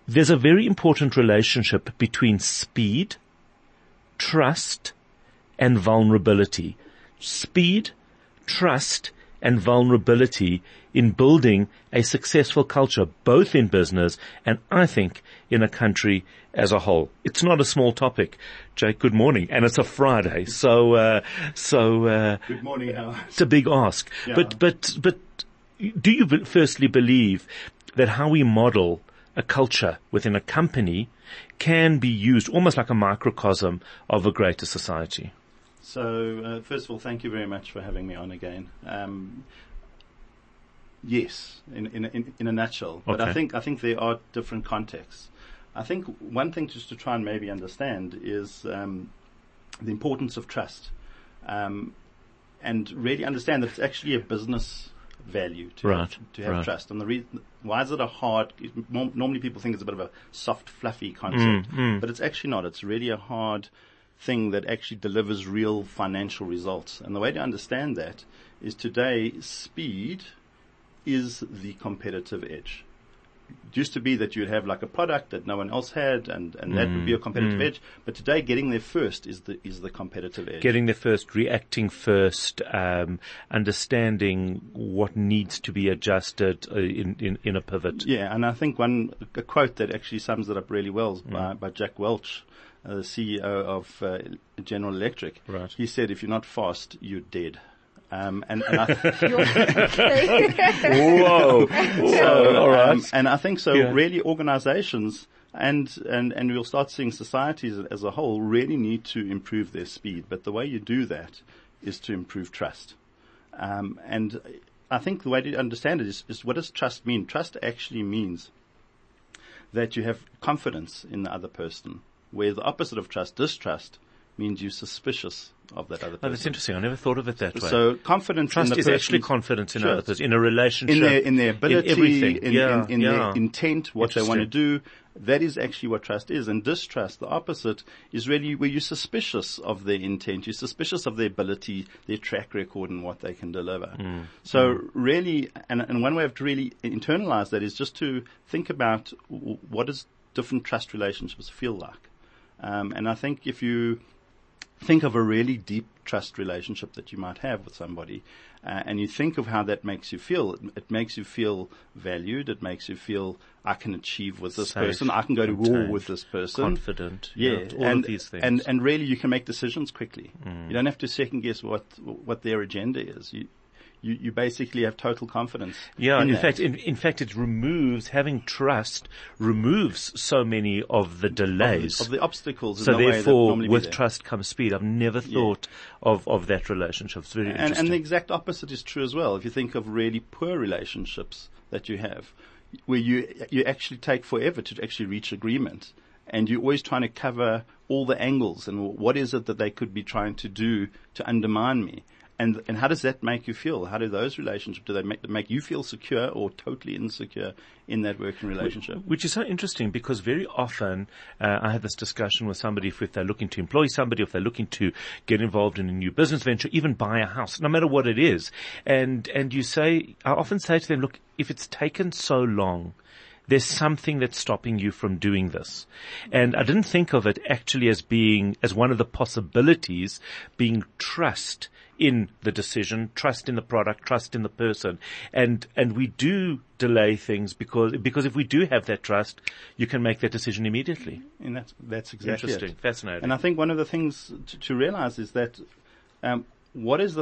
there's a very important relationship between speed, trust, and vulnerability. Speed, trust, and vulnerability in building a successful culture, both in business and I think in a country as a whole. It's not a small topic. Jake, good morning. And it's a Friday, so good morning, Howard. It's a big ask. Yeah. But do you firstly believe that how we model a culture within a company can be used almost like a microcosm of a greater society? So, first of all, thank you very much for having me on again. Yes, in a nutshell. But Okay. I think there are different contexts. I think one thing just to try and maybe understand is the importance of trust, and really understand that it's actually a business value to Right, have right. trust. And the reason why is it a hard? Normally, people think it's a bit of a soft, fluffy concept, but it's actually not. It's really a hard thing that actually delivers real financial results. And the way to understand that is today, speed is the competitive edge. It used to be that you'd have like a product that no one else had, and that would be a competitive edge. But today, getting there first is the competitive edge. Getting there first, reacting first, understanding what needs to be adjusted in a pivot. Yeah, and I think a quote that actually sums it up really well is by Jack Welch, the CEO of General Electric. Right. He said, "If you're not fast, you're dead." And Whoa. All right. and I think so. Yeah. Really, organisations and we'll start seeing societies as a whole really need to improve their speed. But the way you do that is to improve trust. And I think the way to understand it is what does trust mean? Trust actually means that you have confidence in the other person, where the opposite of trust, distrust, means you're suspicious of that other person. Oh, that's interesting. I never thought of it that way. So confidence Trust in the is actually person's- confidence in Sure. other person, in a relationship. in their ability, in everything. in their intent, what they want to Interesting. do. That is actually what trust is. And distrust, the opposite, is really where you're suspicious of their intent. You're suspicious of their ability, their track record, and what they can deliver. So really, and one way of to really internalize that is just to think about what does different trust relationships feel like. And I think if you think of a really deep trust relationship that you might have with somebody, and you think of how that makes you feel, it makes you feel valued. It makes you feel, I can achieve with this Safe, person. I can go to war contained, with this person. confident. Yeah, All and, of these things. And really you can make decisions quickly. You don't have to second guess what their agenda is. You basically have total confidence. Yeah, in that. fact, it removes, having trust removes so many of the delays. Of the obstacles. in So the way that therefore, normally be with there. trust comes speed. I've never thought of that relationship. It's very interesting. And the exact opposite is true as well. If you think of really poor relationships that you have, where you actually take forever to actually reach agreement, and you're always trying to cover all the angles and what is it that they could be trying to do to undermine me. And how does that make you feel? How do those relationships, do they make you feel secure or totally insecure in that working relationship? Which is so interesting because very often I have this discussion with somebody if they're looking to employ somebody, if they're looking to get involved in a new business venture, even buy a house, no matter what it is. And I often say to them, look, if it's taken so long, there's something that's stopping you from doing this. And I didn't think of it actually as one of the possibilities being trust in the decision, trust in the product, trust in the person. And we do delay things because if we do have that trust, you can make that decision immediately. And that's exactly Interesting. it. Fascinating. And I think one of the things to realize is that, what is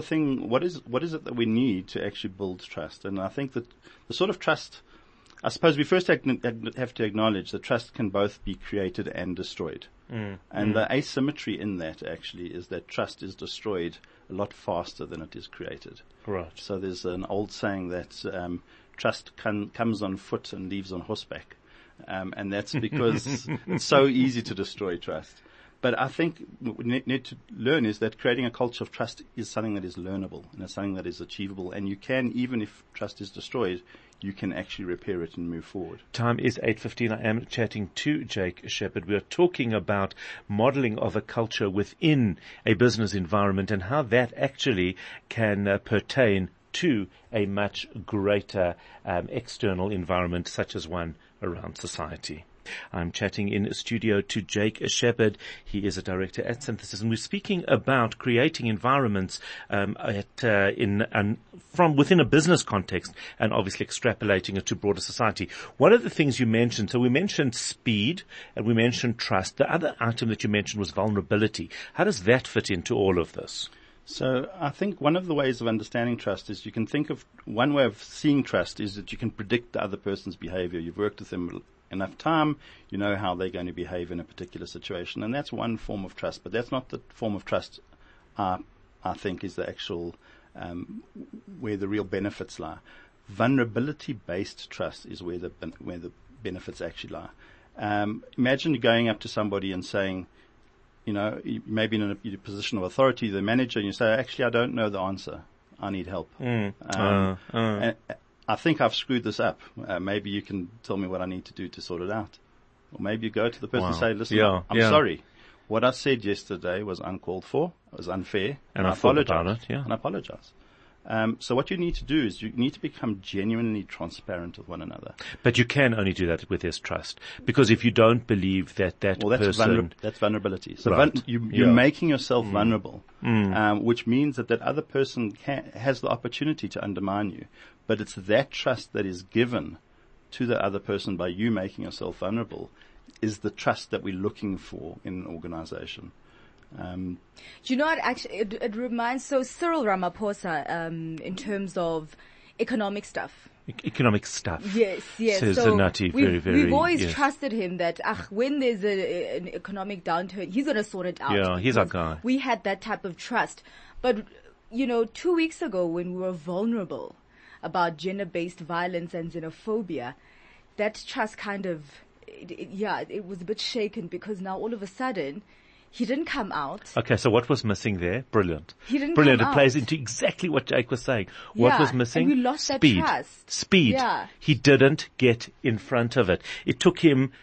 it that we need to actually build trust? And I think that the sort of trust, I suppose we first have to acknowledge that trust can both be created and destroyed. And the asymmetry in that actually is that trust is destroyed a lot faster than it is created. Right. So there's an old saying that trust comes on foot and leaves on horseback. And that's because it's so easy to destroy trust. But I think what we need to learn is that creating a culture of trust is something that is learnable and it's something that is achievable. And you can, even if trust is destroyed, you can actually repair it and move forward. Time is 8:15. I am chatting to Jake Shepherd. We are talking about modeling of a culture within a business environment and how that actually can pertain to a much greater external environment such as one around society. I'm chatting in studio to Jake Shepherd. He is a director at Synthesis, and we're speaking about creating environments from within a business context, and obviously extrapolating it to broader society. One of the things you mentioned, so we mentioned speed and we mentioned trust. The other item that you mentioned was vulnerability. How does that fit into all of this? So I think one of the ways of understanding trust is you can think of one way of seeing trust is that you can predict the other person's behavior. You've worked with them enough time, you know how they're going to behave in a particular situation. And that's one form of trust, but that's not the form of trust I think is the actual where the real benefits lie. Vulnerability-based trust is where the benefits actually lie. Imagine going up to somebody and saying, you know, maybe in a position of authority, the manager, and you say, actually, I don't know the answer. I need help. And I think I've screwed this up. Maybe you can tell me what I need to do to sort it out. Or maybe you go to the person and say, listen, I'm sorry. What I said yesterday was uncalled for, it was unfair, and I apologize. And I apologize. So what you need to do is you need to become genuinely transparent with one another. But you can only do that with his trust. Because if you don't believe that person... that's vulnerability. So you're making yourself vulnerable, which means that other person has the opportunity to undermine you. But it's that trust that is given to the other person by you making yourself vulnerable is the trust that we're looking for in an organization. Do you know what? Actually, it reminds Cyril Ramaphosa in terms of economic stuff. Economic stuff. Yes. Says so Zanati we've always trusted him that when there's an economic downturn, he's going to sort it out. Yeah, he's our guy. We had that type of trust. But, 2 weeks ago when we were vulnerable about gender-based violence and xenophobia, that trust kind of, it was a bit shaken because now all of a sudden, he didn't come out. Okay, so what was missing there? Brilliant. He didn't Brilliant. come out. It plays into exactly what Jake was saying. What was missing? And we lost Speed. that trust. Speed. Yeah. He didn't get in front of it. It took him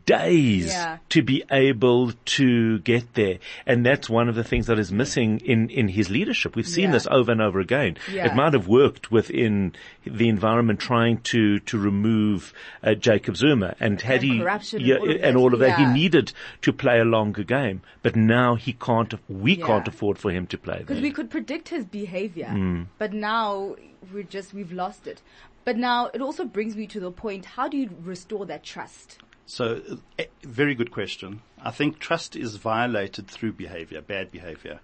days to be able to get there. And that's one of the things that is missing in his leadership. We've seen this over and over again. Yeah. It might have worked within the environment trying to remove Jacob Zuma and had he and all of that, he needed to play a longer game. But now he can't, we can't afford for him to play that. Because we could predict his behavior, but now we've lost it. But now it also brings me to the point, how do you restore that trust? So, very good question. I think trust is violated through behavior, bad behavior.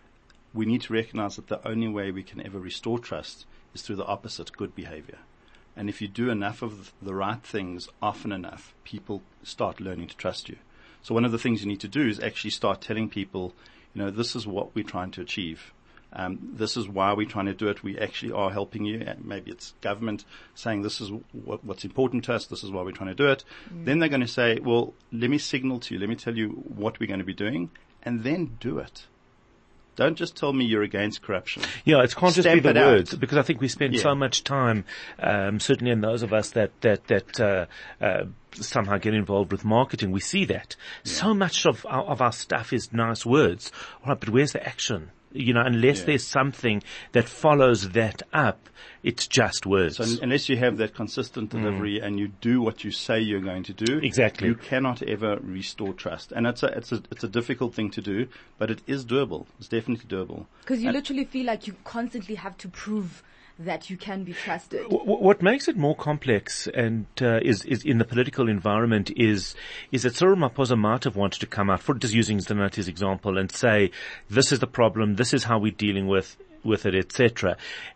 We need to recognize that the only way we can ever restore trust is through the opposite, good behavior. And if you do enough of the right things often enough, people start learning to trust you. So one of the things you need to do is actually start telling people, this is what we're trying to achieve. This is why we're trying to do it. We actually are helping you. Maybe it's government saying this is what's important to us. This is why we're trying to do it. Then they're going to say, well, let me signal to you. Let me tell you what we're going to be doing, and then do it. Don't just tell me you're against corruption. Yeah, it can't just be the words, because I think we spend Yeah. so much time, certainly in those of us that somehow get involved with marketing. We see that. Yeah. So much of our stuff is nice words. All right, but where's the action? Unless there's something that follows that up, it's just words. So unless you have that consistent delivery and you do what you say you're going to do, exactly, you cannot ever restore trust. And it's a difficult thing to do, but it is doable. It's definitely doable. Because you literally feel like you constantly have to prove that you can be trusted. What makes it more complex and is in the political environment is that Cyril Ramaphosa might have wanted to come out, for just using Zanati's example, and say, this is the problem, this is how we're dealing with it, etc.,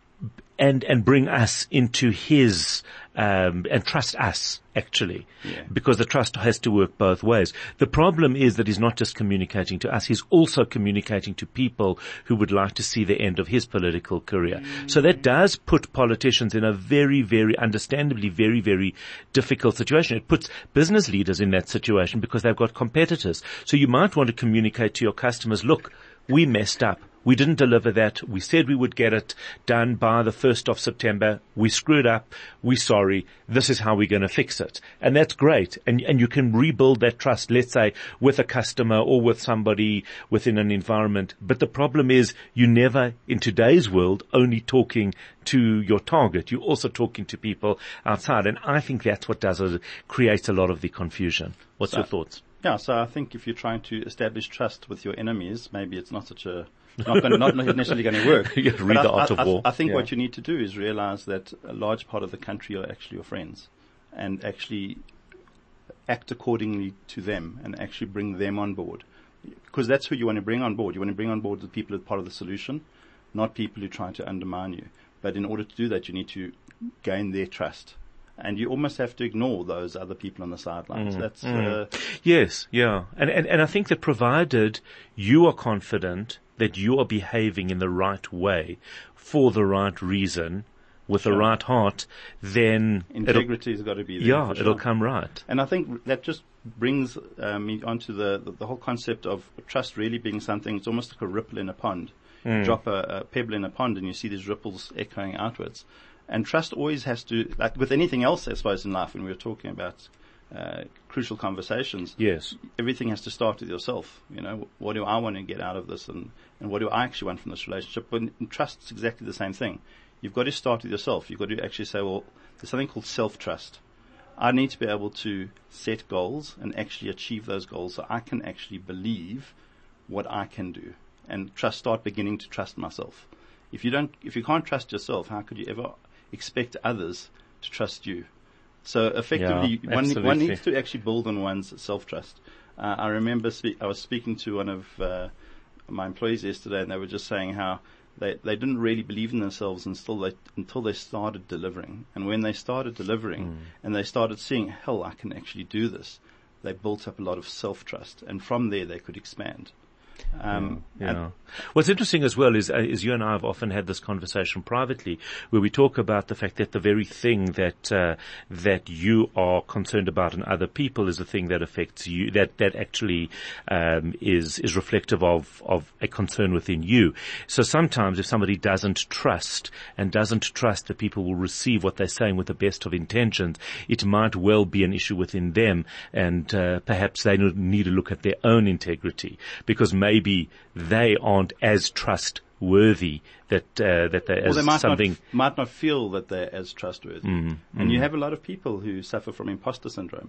and bring us into his and trust us, actually, because the trust has to work both ways. The problem is that he's not just communicating to us, he's also communicating to people who would like to see the end of his political career. So that does put politicians in a very, very, understandably, very, very difficult situation. It puts business leaders in that situation because they've got competitors. So you might want to communicate to your customers, look, we messed up. we didn't deliver that. We said we would get it done by the 1st of September. We screwed up. We're sorry. This is how we're going to fix it. And that's great. And you can rebuild that trust, let's say, with a customer or with somebody within an environment. But the problem is you never, in today's world, only talking to your target. You're also talking to people outside. And I think that's what creates a lot of the confusion. What's your thoughts? Yeah, so I think if you're trying to establish trust with your enemies, maybe it's not not necessarily going to work. You read the art of war. I think what you need to do is realize that a large part of the country are actually your friends, and actually act accordingly to them and actually bring them on board. Because that's who you want to bring on board. You want to bring on board the people who are part of the solution, not people who try to undermine you. But in order to do that, you need to gain their trust. And you almost have to ignore those other people on the sidelines. Yes, yeah. And I think that provided you are confident that you are behaving in the right way for the right reason, with the right heart, then integrity has got to be there. Yeah, it'll come right. And I think that just brings me onto the whole concept of trust really being something. It's almost like a ripple in a pond. You drop a pebble in a pond and you see these ripples echoing outwards. And trust always has to, like with anything else, I suppose, in life, when we were talking about crucial conversations. Yes. Everything has to start with yourself. You know, what do I want to get out of this, and what do I actually want from this relationship? But in trust, it's exactly the same thing. You've got to start with yourself. You've got to actually say, well, there's something called self-trust. I need to be able to set goals and actually achieve those goals so I can actually believe what I can do, and start beginning to trust myself. If you can't trust yourself, how could you ever expect others to trust you? So effectively, one needs to actually build on one's self-trust. I remember I was speaking to one of my employees yesterday, and they were just saying how they didn't really believe in themselves until they started delivering. And when they started delivering and they started seeing, hell, I can actually do this, they built up a lot of self-trust, and from there they could expand. What's interesting as well is you and I have often had this conversation privately, where we talk about the fact that the very thing that you are concerned about in other people is the thing that affects you, that actually is reflective of a concern within you. So sometimes if somebody doesn't trust that people will receive what they're saying with the best of intentions, it might well be an issue within them, and perhaps they need to look at their own integrity, because maybe they aren't as trustworthy that they might not feel that they're as trustworthy. And you have a lot of people who suffer from imposter syndrome,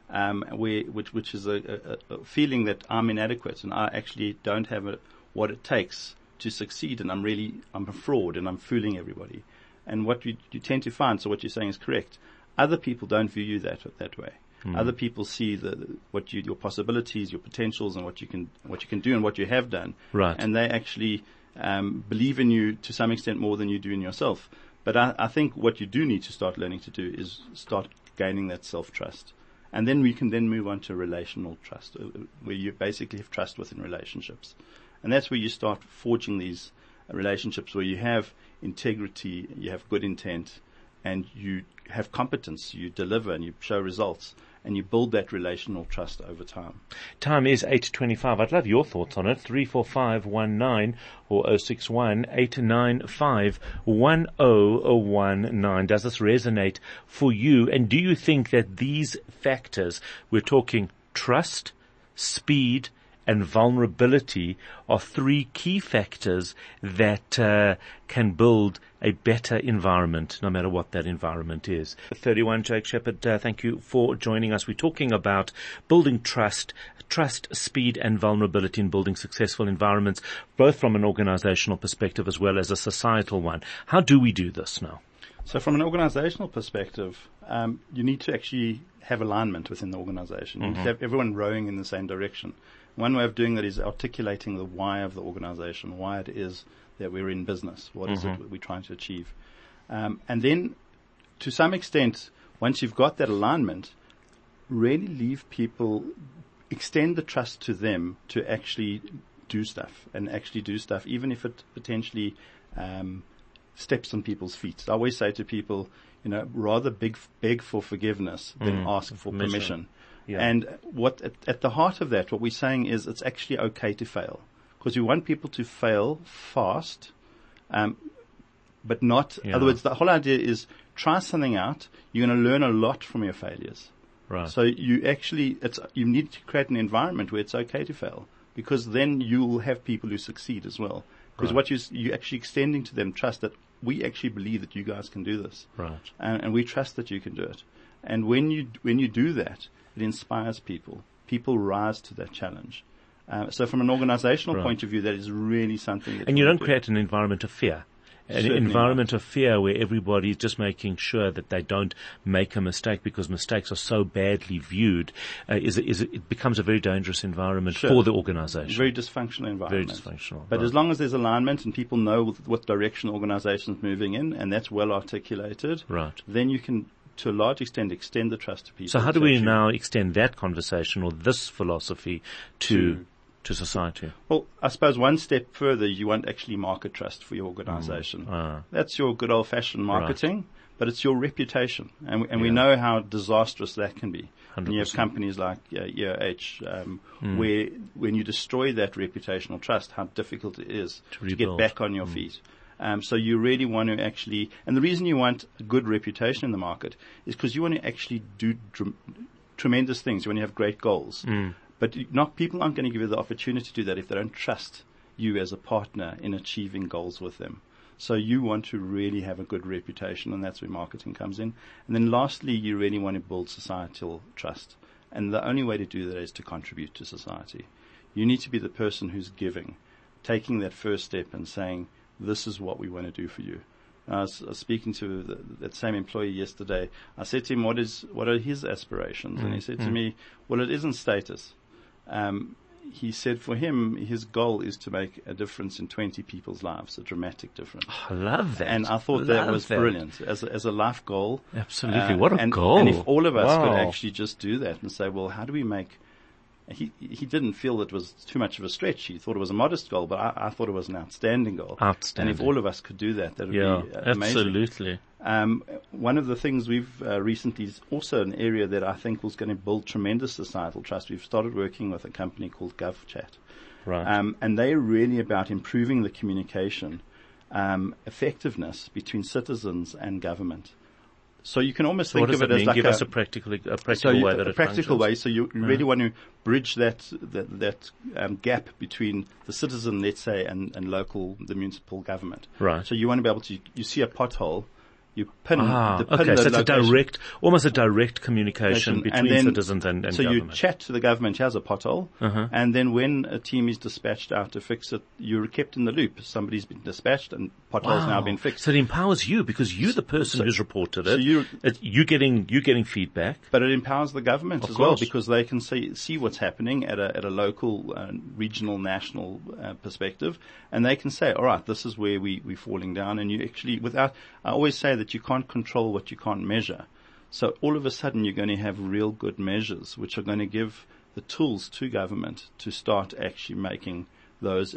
which is a feeling that I'm inadequate and I actually don't have what it takes to succeed, and I'm a fraud and I'm fooling everybody. And what you tend to find, so what you're saying is correct, other people don't view you that way. Other people see your possibilities, your potentials, and what you can do and what you have done. Right. And they actually believe in you to some extent more than you do in yourself. But I think what you do need to start learning to do is start gaining that self-trust. And then we can then move on to relational trust, where you basically have trust within relationships. And that's where you start forging these relationships where you have integrity, you have good intent, and you have competence, you deliver and you show results, and you build that relational trust over time. Time is 8:25. I'd love your thoughts on it. 34519 or 061-895-1019. Does this resonate for you? And do you think that these factors, we're talking trust, speed, and vulnerability, are three key factors that can build a better environment, no matter what that environment is? 31, Jake Shepherd, thank you for joining us. We're talking about building trust, speed, and vulnerability in building successful environments, both from an organizational perspective as well as a societal one. How do we do this now? So from an organizational perspective, you need to actually have alignment within the organization. You need to have everyone rowing in the same direction. One way of doing that is articulating the why of the organization, why it is that we're in business, what is it we're trying to achieve. And then, to some extent, once you've got that alignment, really leave people, extend the trust to them to actually do stuff, even if it potentially steps on people's feet. I always say to people, rather beg for forgiveness than ask for permission. Yeah. And at the heart of that, what we're saying is it's actually okay to fail. because we want people to fail fast, but not. In other words, the whole idea is try something out. You're going to learn a lot from your failures. Right. So you need to create an environment where it's okay to fail, because then you will have people who succeed as well. Because what you're actually extending to them trust that we actually believe that you guys can do this. Right. And we trust that you can do it. And when you do that, it inspires people. People rise to that challenge. So from an organizational point of view, that is really something that and you don't create an environment of fear. An Certainly environment not. of fear where everybody is just making sure that they don't make a mistake, because mistakes are so badly viewed. It becomes a very dangerous environment for the organization. Very dysfunctional environment. Very dysfunctional. But as long as there's alignment and people know what direction the organization is moving in, and that's well articulated, then you can, to a large extent, extend the trust to people. So how do we now extend that conversation or this philosophy to society? Well, I suppose one step further, you want actually market trust for your organization. That's your good old-fashioned marketing, but it's your reputation. And we know how disastrous that can be. 100%. And you have companies like EOH, where when you destroy that reputational trust, how difficult it is to get back on your feet. So you really want to actually, and the reason you want a good reputation in the market is because you want to actually do tremendous things. You want to have great goals. But people aren't going to give you the opportunity to do that if they don't trust you as a partner in achieving goals with them. So you want to really have a good reputation, and that's where marketing comes in. And then lastly, you really want to build societal trust. And the only way to do that is to contribute to society. You need to be the person who's giving, taking that first step and saying, this is what we want to do for you. I was speaking to that same employee yesterday. I said to him, what are his aspirations? And he said to me, well, it isn't status. He said for him, his goal is to make a difference in 20 people's lives, a dramatic difference. I love that. And I thought that was brilliant as a life goal. Absolutely. What a goal. And if all of us could actually just do that and say, well, how do we make... He didn't feel it was too much of a stretch. He thought it was a modest goal, but I thought it was an outstanding goal. Outstanding. And if all of us could do that, that would be amazing. Absolutely. One of the things we've recently is also an area that I think was going to build tremendous societal trust. We've started working with a company called GovChat. Right. And they're really about improving the communication effectiveness between citizens and government. So you can almost think of it as like give us a practical way that it practical functions. way. So you really want to bridge that gap between the citizen, let's say, and the municipal government. Right. So you want to be able to, you see a pothole, you pin the okay, so it's location. almost a direct communication between citizens and so government. You chat to the government, here's a pothole, and then when a team is dispatched out to fix it, you're kept in the loop. Somebody's been dispatched and pothole's now been fixed. So it empowers you because you're the person who's reported it. So you're getting feedback. But it empowers the government as well, course. because they can see what's happening at a local, regional, national perspective, and they can say, all right, this is where we're falling down. And you actually, I always say that you can't control what you can't measure. So all of a sudden you're going to have real good measures which are going to give the tools to government to start actually making those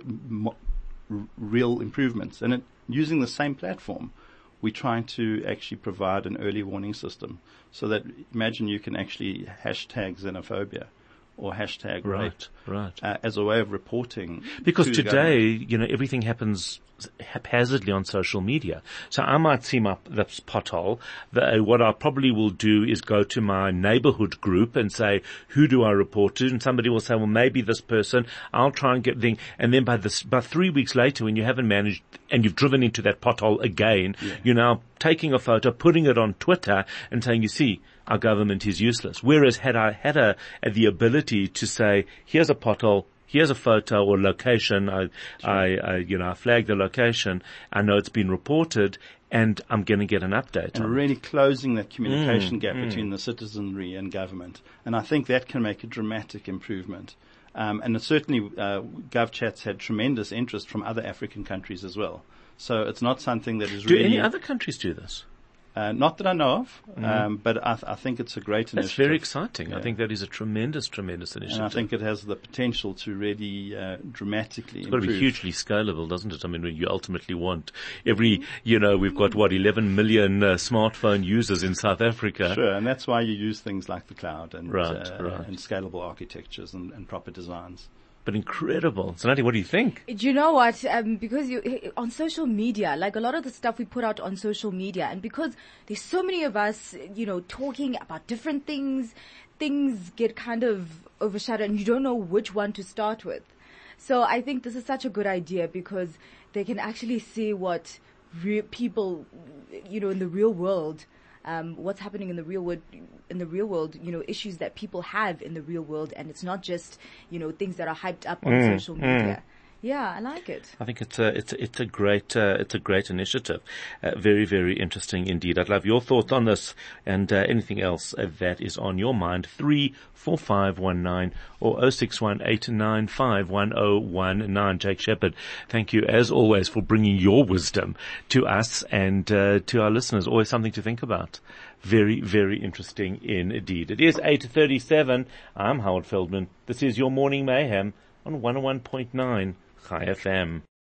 real improvements. And using the same platform, we're trying to actually provide an early warning system so that imagine you can actually hashtag xenophobia or hashtag rape as a way of reporting. Because today, everything happens haphazardly on social media. So I might see this pothole. What I probably will do is go to my neighborhood group and say, who do I report to? And somebody will say, well, maybe this person. I'll try and get thing. And then by 3 weeks later, when you haven't managed and you've driven into that pothole again, you're now taking a photo, putting it on Twitter and saying, you see, our government is useless. Whereas had I had the ability to say, here's a pothole, here's a photo or location, I flag the location, I know it's been reported, and I'm going to get an update. And really closing that communication gap between the citizenry and government. And I think that can make a dramatic improvement. And certainly, GovChat's had tremendous interest from other African countries as well. So it's not something that is really... Do any other countries do this? Not that I know of, but I think it's a great initiative. That's very exciting. Yeah. I think that is a tremendous initiative. And I think it has the potential to really dramatically improve. It's got to be hugely scalable, doesn't it? I mean, you ultimately want we've got 11 million smartphone users in South Africa. Sure, and that's why you use things like the cloud and scalable architectures and proper designs. but incredible. So, Nati, what do you think? Do you know what? Because on social media, like a lot of the stuff we put out on social media, and because there's so many of us, talking about different things get kind of overshadowed and you don't know which one to start with. So I think this is such a good idea because they can actually see what people, in the real world, what's happening in the real world, issues that people have in the real world, and it's not just, things that are hyped up on social media. Yeah, I like it. I think it's a great initiative. Very, very interesting indeed. I'd love your thoughts on this and anything else that is on your mind. 34519 or 0618951019. Jake Shepherd, thank you as always for bringing your wisdom to us and to our listeners. Always something to think about. Very, very interesting indeed. It is 8:37. I'm Howard Feldman. This is your Morning Mayhem on 101.9 Chai FM.